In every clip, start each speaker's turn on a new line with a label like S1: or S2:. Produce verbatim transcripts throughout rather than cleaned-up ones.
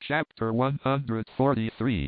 S1: Chapter one hundred forty-three.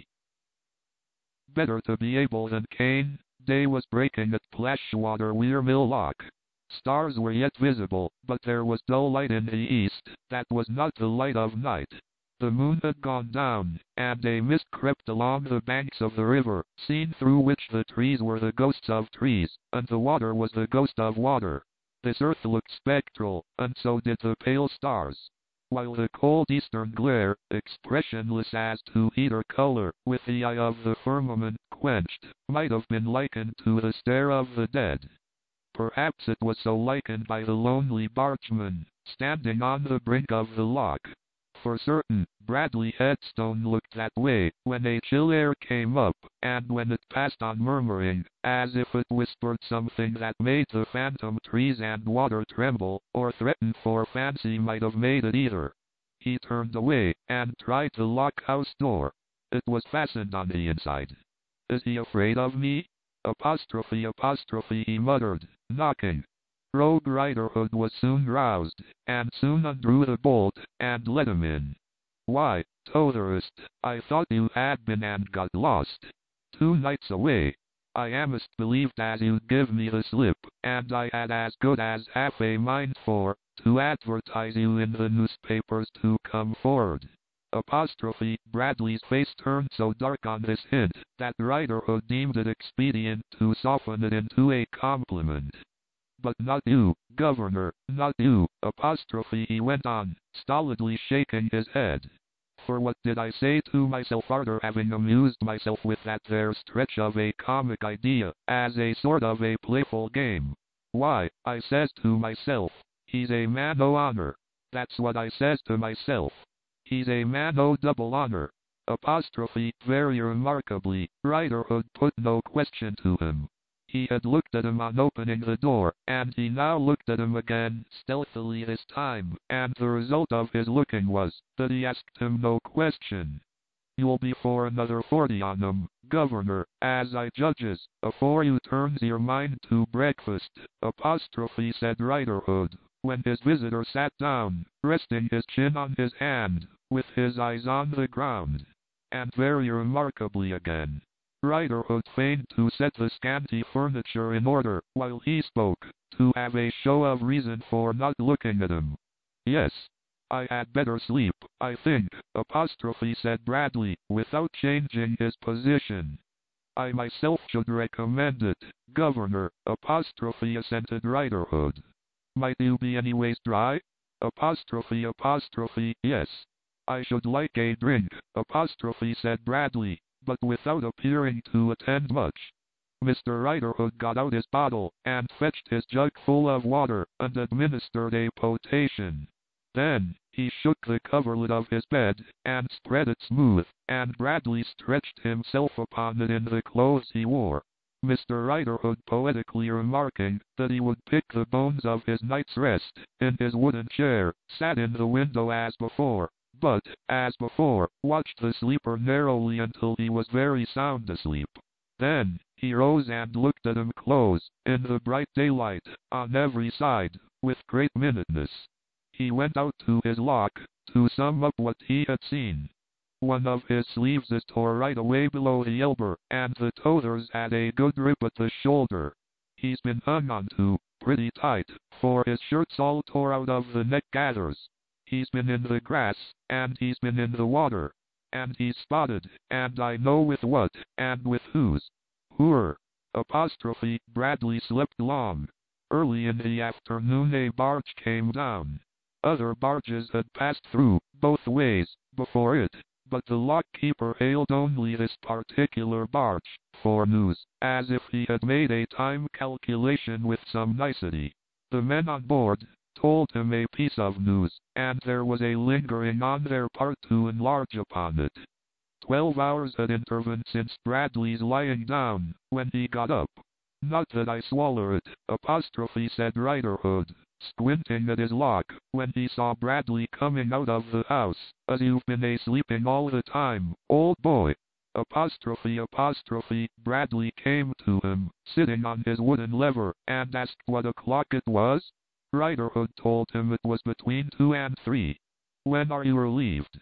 S1: Better to be able than Cain. Day was breaking at Plashwater Weir Mill Lock. Stars were yet visible, but there was dull light in the east, that was not the light of night. The moon had gone down, and a mist crept along the banks of the river, seen through which the trees were the ghosts of trees, and the water was the ghost of water. This earth looked spectral, and so did the pale stars. While the cold eastern glare, expressionless as to heat or color, with the eye of the firmament quenched, might have been likened to the stare of the dead. Perhaps it was so likened by the lonely bargeman, standing on the brink of the lock. For certain, Bradley Headstone looked that way, when a chill air came up, and when it passed on murmuring, as if it whispered something that made the phantom trees and water tremble, or threatened, for fancy might have made it either. He turned away, and tried the lock-house door. It was fastened on the inside. "Is he afraid of me?" Apostrophe apostrophe he muttered, knocking. Rogue Riderhood was soon roused, and soon undrew the bolt, and let him in. "Why, Totherist, I thought you had been and got lost. Two nights away. I amist believed as you'd give me the slip, and I had as good as half a mind for, to advertise you in the newspapers to come forward." Apostrophe Bradley's face turned so dark on this hint, that Riderhood deemed it expedient to soften it into a compliment. "But not you, Governor, not you," apostrophe he went on, stolidly shaking his head. "For what did I say to myself arter having amused myself with that there stretch of a comic idea, as a sort of a playful game? Why, I says to myself, he's a man o' honor. That's what I says to myself. He's a man o' double honor." Apostrophe very remarkably, Riderhood put no question to him. He had looked at him on opening the door, and he now looked at him again, stealthily this time, and the result of his looking was, that he asked him no question. "You'll be for another forty on 'em, Governor, as I judges, afore you turns your mind to breakfast," apostrophe said Riderhood, when his visitor sat down, resting his chin on his hand, with his eyes on the ground. And very remarkably again, Riderhood feigned to set the scanty furniture in order, while he spoke, to have a show of reason for not looking at him. "Yes, I had better sleep, I think," apostrophe said Bradley, without changing his position. "I myself should recommend it, Governor," apostrophe assented Riderhood. "Might you be anyways dry?" Apostrophe apostrophe yes. "I should like a drink," apostrophe said Bradley, but without appearing to attend much. Mister Riderhood got out his bottle, and fetched his jug full of water, and administered a potation. Then, he shook the coverlet of his bed, and spread it smooth, and Bradley stretched himself upon it in the clothes he wore. Mister Riderhood poetically remarking, that he would pick the bones of his night's rest, in his wooden chair, sat in the window as before, but, as before, watched the sleeper narrowly until he was very sound asleep. Then, he rose and looked at him close, in the bright daylight, on every side, with great minuteness. He went out to his lock, to sum up what he had seen. One of his sleeves is tore right away below the elbow, and the t'other's had a good rip at the shoulder. He's been hung onto, pretty tight, for his shirt's all tore out of the neck gathers. He's been in the grass, and he's been in the water, and he's spotted, and I know with what, and with whose. Who're. Apostrophe Bradley slept long. Early in the afternoon a barge came down. Other barges had passed through, both ways, before it, but the lock-keeper hailed only this particular barge, for news, as if he had made a time calculation with some nicety. The men on board told him a piece of news, and there was a lingering on their part to enlarge upon it. Twelve hours had intervened since Bradley's lying down, when he got up. "Not that I swaller it," apostrophe said Riderhood, squinting at his lock, when he saw Bradley coming out of the house, "as you've been a-sleeping all the time, old boy." Apostrophe apostrophe Bradley came to him, sitting on his wooden lever, and asked what o'clock it was. Riderhood told him it was between two and three. "When are you relieved?"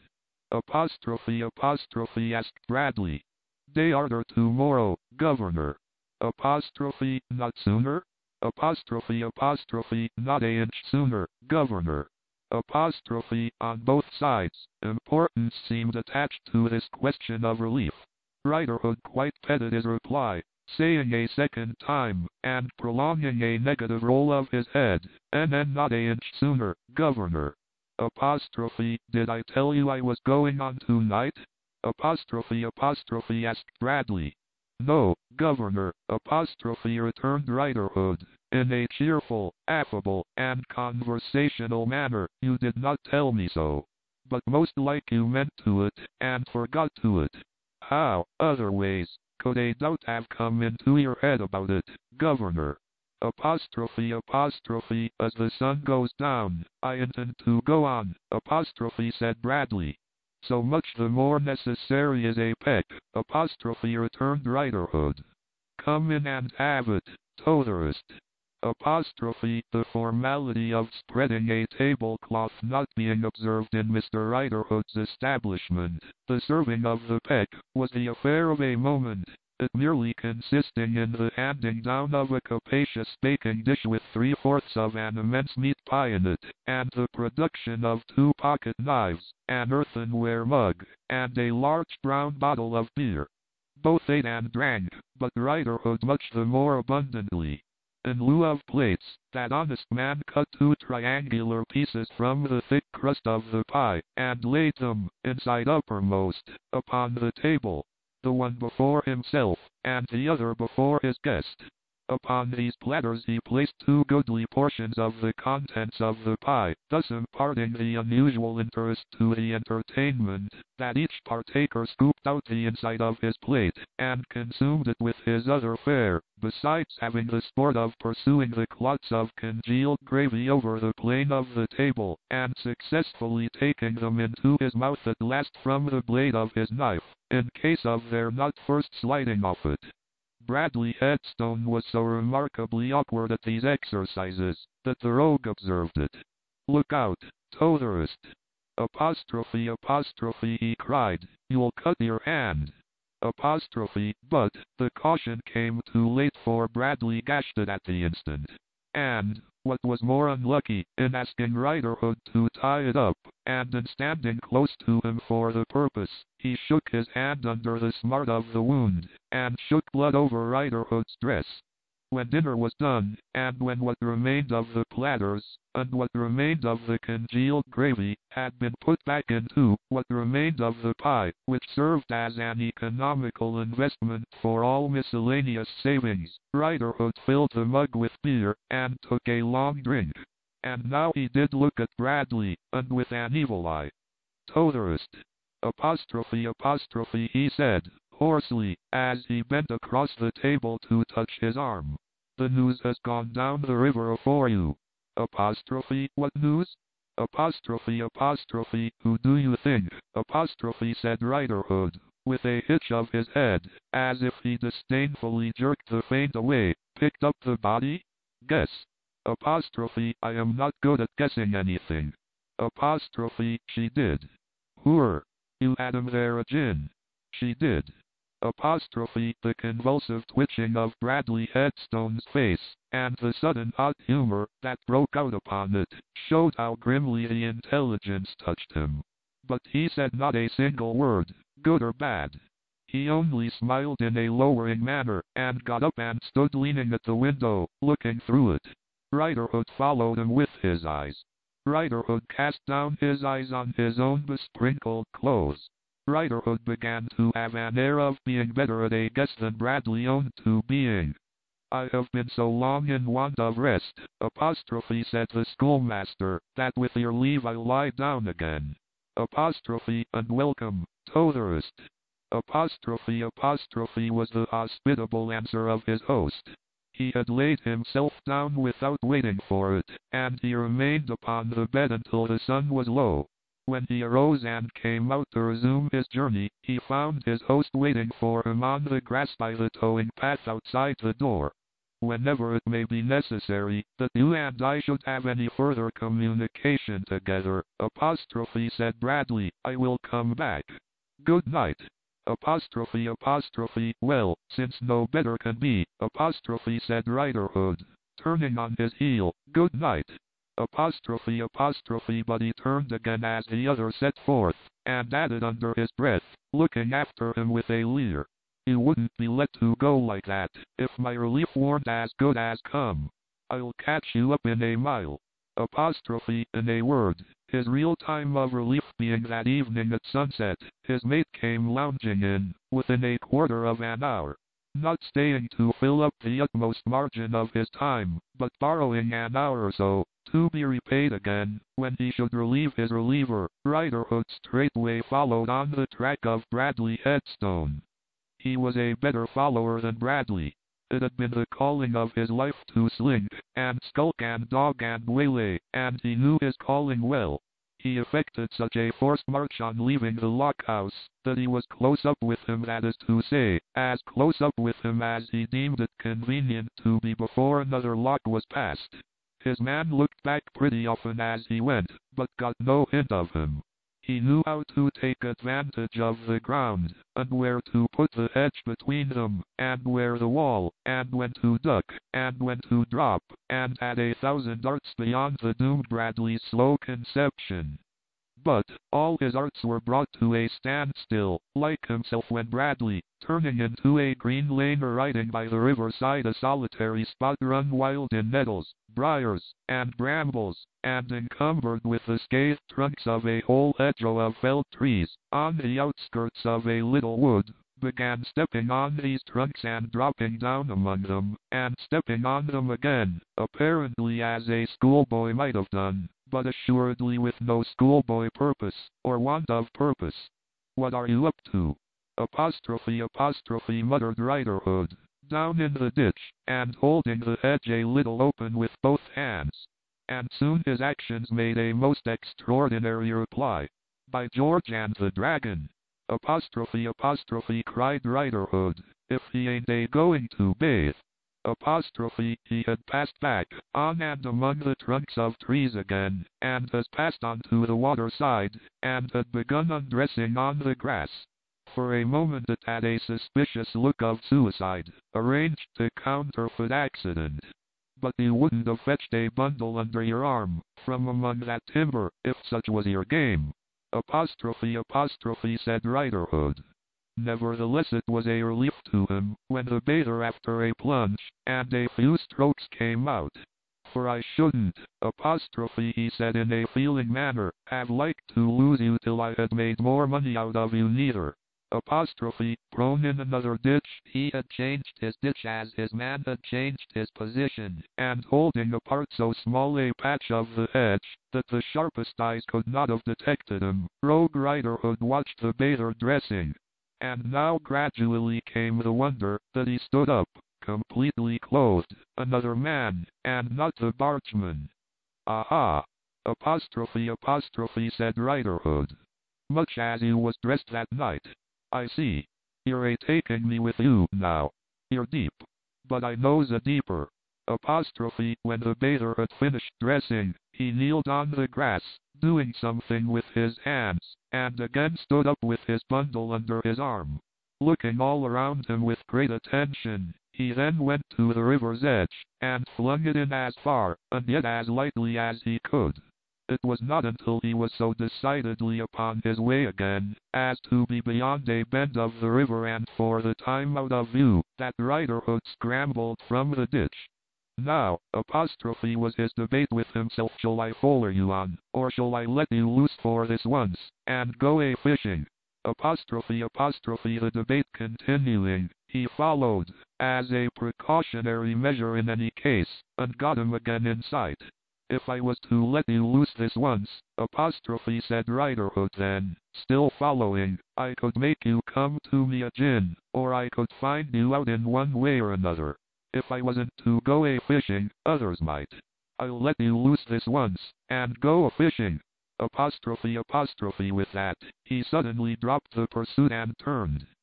S1: Apostrophe apostrophe asked Bradley. Day arter tomorrow, Governor. Apostrophe not sooner? Apostrophe apostrophe not a inch sooner, Governor. Apostrophe on both sides. Importance seemed attached to this question of relief. Riderhood quite petted his reply, saying a second time, and prolonging a negative roll of his head, and then not a inch sooner, Governor. Apostrophe, did I tell you I was going on tonight? Apostrophe apostrophe asked Bradley. No, Governor, apostrophe returned Riderhood, in a cheerful, affable, and conversational manner. You did not tell me so. But most like you meant to it, and forgot to it. How, other ways, could a doubt have come into your head about it, Governor? Apostrophe apostrophe as the sun goes down, I intend to go on, apostrophe said Bradley. So much the more necessary is a peck, apostrophe returned Riderhood. Come in and have it, Totherist. Apostrophe, the formality of spreading a tablecloth not being observed in Mister Riderhood's establishment, the serving of the peck was the affair of a moment, it merely consisting in the handing down of a capacious baking dish with three-fourths of an immense meat pie in it, and the production of two pocket knives, an earthenware mug, and a large brown bottle of beer. Both ate and drank, but Riderhood much the more abundantly. In lieu of plates, that honest man cut two triangular pieces from the thick crust of the pie, and laid them, inside uppermost, upon the table, the one before himself, and the other before his guest. Upon these platters he placed two goodly portions of the contents of the pie, thus imparting the unusual interest to the entertainment, that each partaker scooped out the inside of his plate, and consumed it with his other fare, besides having the sport of pursuing the clots of congealed gravy over the plane of the table, and successfully taking them into his mouth at last from the blade of his knife, in case of their not first sliding off it. Bradley Headstone was so remarkably awkward at these exercises, that the rogue observed it. Look out, Totherist! Apostrophe apostrophe he cried, you'll cut your hand. Apostrophe, but, the caution came too late, for Bradley gashed it at the instant. And, what was more unlucky, in asking Riderhood to tie it up, and in standing close to him for the purpose, he shook his hand under the smart of the wound, and shook blood over Riderhood's dress. When dinner was done, and when what remained of the platters, and what remained of the congealed gravy, had been put back into what remained of the pie, which served as an economical investment for all miscellaneous savings, Riderhood filled the mug with beer, and took a long drink. And now he did look at Bradley, and with an evil eye. Totherist! Apostrophe apostrophe he said, hoarsely, as he bent across the table to touch his arm. The news has gone down the river afore you. Apostrophe, what news? Apostrophe apostrophe, who do you think? Apostrophe said Riderhood, with a hitch of his head, as if he disdainfully jerked the feint away. Picked up the body? Guess. Apostrophe, I am not good at guessing anything. Apostrophe, she did. Hooer. You had him there agin. She did. Apostrophe, the convulsive twitching of Bradley Headstone's face, and the sudden hot humor that broke out upon it, showed how grimly the intelligence touched him. But he said not a single word, good or bad. He only smiled in a lowering manner, and got up and stood leaning at the window, looking through it. Riderhood followed him with his eyes. Riderhood cast down his eyes on his own besprinkled clothes. Riderhood began to have an air of being better at a guess than Bradley owned to being. I have been so long in want of rest, apostrophe said the schoolmaster, that with your leave I'll lie down again. Apostrophe, and welcome, Totherist. Apostrophe apostrophe was the hospitable answer of his host. He had laid himself down without waiting for it, and he remained upon the bed until the sun was low. When he arose and came out to resume his journey, he found his host waiting for him on the grass by the towing path outside the door. whenever it may be necessary, that you and I should have any further communication together, apostrophe said Bradley, I will come back. Good night. Apostrophe apostrophe, well, since no better can be, apostrophe said Riderhood, turning on his heel, good night. Apostrophe apostrophe but he turned again as the other set forth, and added under his breath, looking after him with a leer. You wouldn't be let to go like that, if my relief weren't as good as come. I'll catch you up in a mile. Apostrophe, in a word, his real time of relief being that evening at sunset, his mate came lounging in, within a quarter of an hour. Not staying to fill up the utmost margin of his time, but borrowing an hour or so, to be repaid again, when he should relieve his reliever. Riderhood straightway followed on the track of Bradley Headstone. He was a better follower than Bradley. It had been the calling of his life to slink, and skulk and dog and waylay, and he knew his calling well. He effected such a forced march on leaving the lockhouse, that he was close up with him, that is to say, as close up with him as he deemed it convenient to be before another lock was passed. His man looked back pretty often as he went, but got no hint of him. He knew how to take advantage of the ground, and where to put the hedge between them, and where the wall, and when to duck, and when to drop, and had a thousand arts beyond the doomed Bradley's slow conception. But, all his arts were brought to a standstill, like himself when Bradley, turning into a green lane or riding by the riverside, a solitary spot run wild in nettles, briars, and brambles, and encumbered with the scathed trunks of a whole hedgerow of felled trees, on the outskirts of a little wood, began stepping on these trunks and dropping down among them, and stepping on them again, apparently as a schoolboy might have done, but assuredly with no schoolboy purpose, or want of purpose. What are you up to? Apostrophe apostrophe muttered Riderhood, down in the ditch, and holding the hedge a little open with both hands. And soon his actions made a most extraordinary reply. By George and the Dragon! Apostrophe apostrophe cried Riderhood, if he ain't a going to bathe. Apostrophe, he had passed back, on and among the trunks of trees again, and has passed on to the water side, and had begun undressing on the grass. For a moment it had a suspicious look of suicide, arranged to counterfeit accident. But you wouldn't have fetched a bundle under your arm, from among that timber, if such was your game. Apostrophe apostrophe said Riderhood. Nevertheless it was a relief to him, when the bather after a plunge, and a few strokes came out. For I shouldn't, apostrophe he said in a feeling manner, have liked to lose you till I had made more money out of you neither. Apostrophe, prone in another ditch, he had changed his ditch as his man had changed his position, and holding apart so small a patch of the hedge, that the sharpest eyes could not have detected him, Rogue Riderhood watched the bather dressing. And now gradually came the wonder, that he stood up, completely clothed, another man, and not the bargeman. Aha! Apostrophe apostrophe said Riderhood. Much as you was dressed that night. I see. You're a taking me with you, now. You're deep. But I knows a deeper. Apostrophe, when the bather had finished dressing, he kneeled on the grass, doing something with his hands, and again stood up with his bundle under his arm. Looking all around him with great attention, he then went to the river's edge, and flung it in as far, and yet as lightly as he could. It was not until he was so decidedly upon his way again, as to be beyond a bend of the river and for the time out of view, that Riderhood scrambled from the ditch. Now, apostrophe was his debate with himself, shall I foller you on, or shall I let you loose for this once, and go a-fishing? Apostrophe apostrophe the debate continuing, he followed, as a precautionary measure in any case, and got him again in sight. If I was to let you loose this once, apostrophe said Riderhood then, still following, I could make you come to me a gin, or I could find you out in one way or another. If I wasn't to go a-fishing, others might. I'll let you loose this once, and go a-fishing. Apostrophe apostrophe with that, he suddenly dropped the pursuit and turned.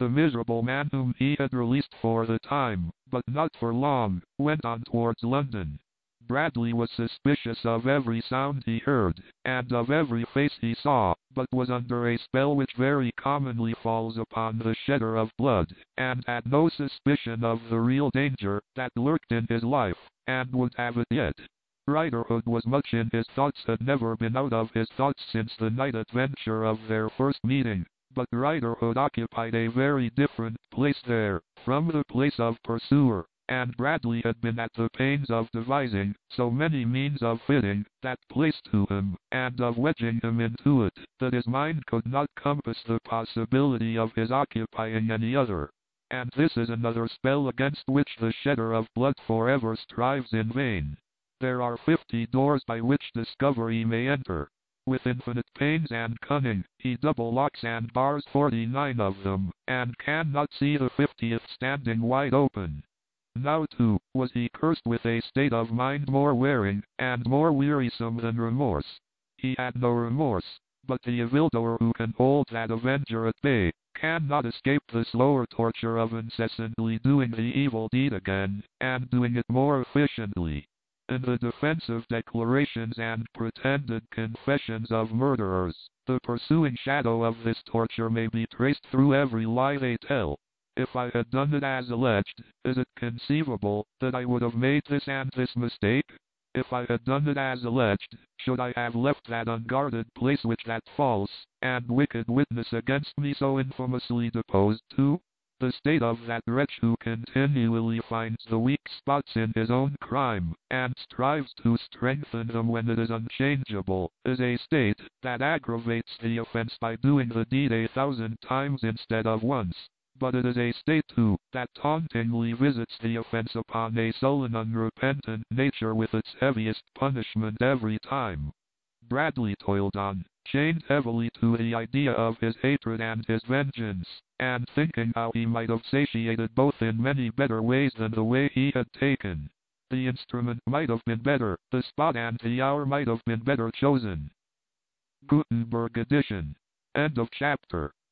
S1: The miserable man whom he had released for the time, but not for long, went on towards London. Bradley was suspicious of every sound he heard, and of every face he saw, but was under a spell which very commonly falls upon the shedder of blood, and had no suspicion of the real danger that lurked in his life, and would have it yet. Riderhood was much in his thoughts, had never been out of his thoughts since the night adventure of their first meeting, but Riderhood occupied a very different place there, from the place of pursuer, and Bradley had been at the pains of devising so many means of fitting that place to him, and of wedging him into it, that his mind could not compass the possibility of his occupying any other. And this is another spell against which the shedder of blood forever strives in vain. There are fifty doors by which discovery may enter. With infinite pains and cunning, he double locks and bars forty-nine of them, and cannot see the fiftieth standing wide open. Now, too, was he cursed with a state of mind more wearing and more wearisome than remorse. He had no remorse, but the evildoer who can hold that avenger at bay cannot escape the slower torture of incessantly doing the evil deed again, and doing it more efficiently. In the defensive declarations and pretended confessions of murderers, the pursuing shadow of this torture may be traced through every lie they tell. If I had done it as alleged, is it conceivable that I would have made this and this mistake? If I had done it as alleged, should I have left that unguarded place which that false and wicked witness against me so infamously deposed to? The state of that wretch who continually finds the weak spots in his own crime, and strives to strengthen them when it is unchangeable, is a state that aggravates the offense by doing the deed a thousand times instead of once. But it is a state, too, that tauntingly visits the offense upon a sullen, unrepentant nature with its heaviest punishment every time. Bradley toiled on, chained heavily to the idea of his hatred and his vengeance, and thinking how he might have satiated both in many better ways than the way he had taken. The instrument might have been better, the spot and the hour might have been better chosen. Gutenberg edition. End of chapter.